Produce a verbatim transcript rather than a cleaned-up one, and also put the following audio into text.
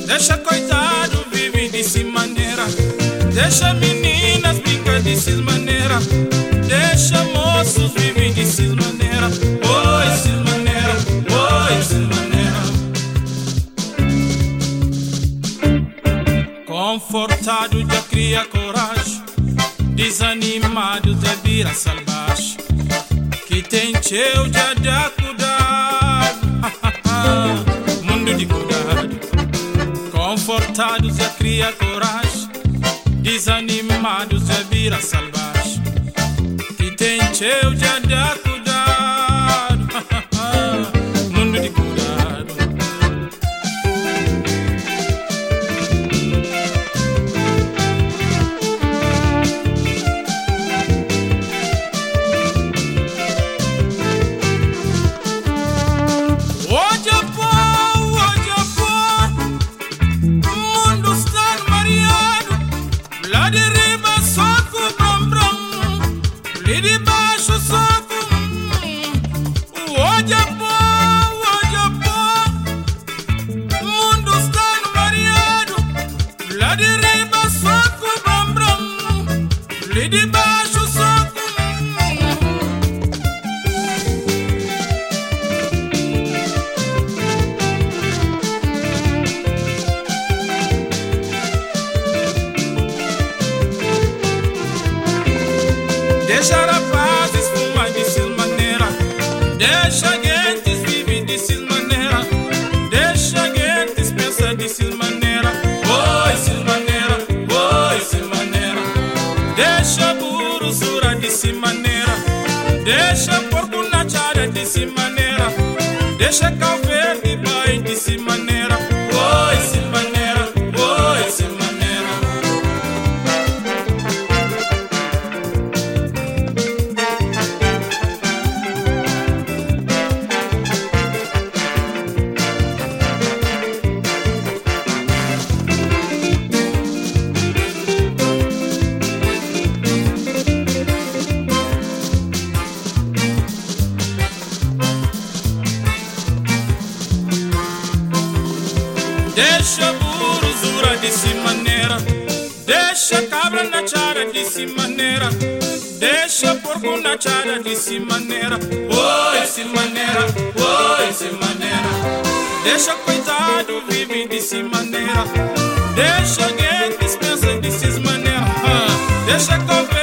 Deixa coitado vive de maneira. Deixa meninas brincar de maneira. Deixa moços vive de maneira. Oi, cis maneira, oi, cis maneira. Confortado já cria coragem. Desanimado já vira salvagem. Que tem teu já dá cuidado. Mundo de cuidado. Confortados já cria coragem. Desanimados já vira salvagem. Que tem teu já dá cuidado. Mundo de cuidado. Deixa rapazes fumar de cis maneira. Deixa gentes viver de cis maneira. Deixa gentes pensar de cis maneira. Oi, cis maneira, oi, cis maneira. Deixa burro sura de cis maneira. Deixa porco na chara de cis maneira. Deixa cal verde vai de cis maneira. Oi, cis maneira, oi, cis maneira. Deixa burro zura de si maneira. Deixa cabra na chara de si maneira. Deixa porco na chara de si maneira. Oi, si maneira, oi, si maneira. Deixa coitado vive de si maneira. Deixa alguém dispensa de si maneira. Deixa cover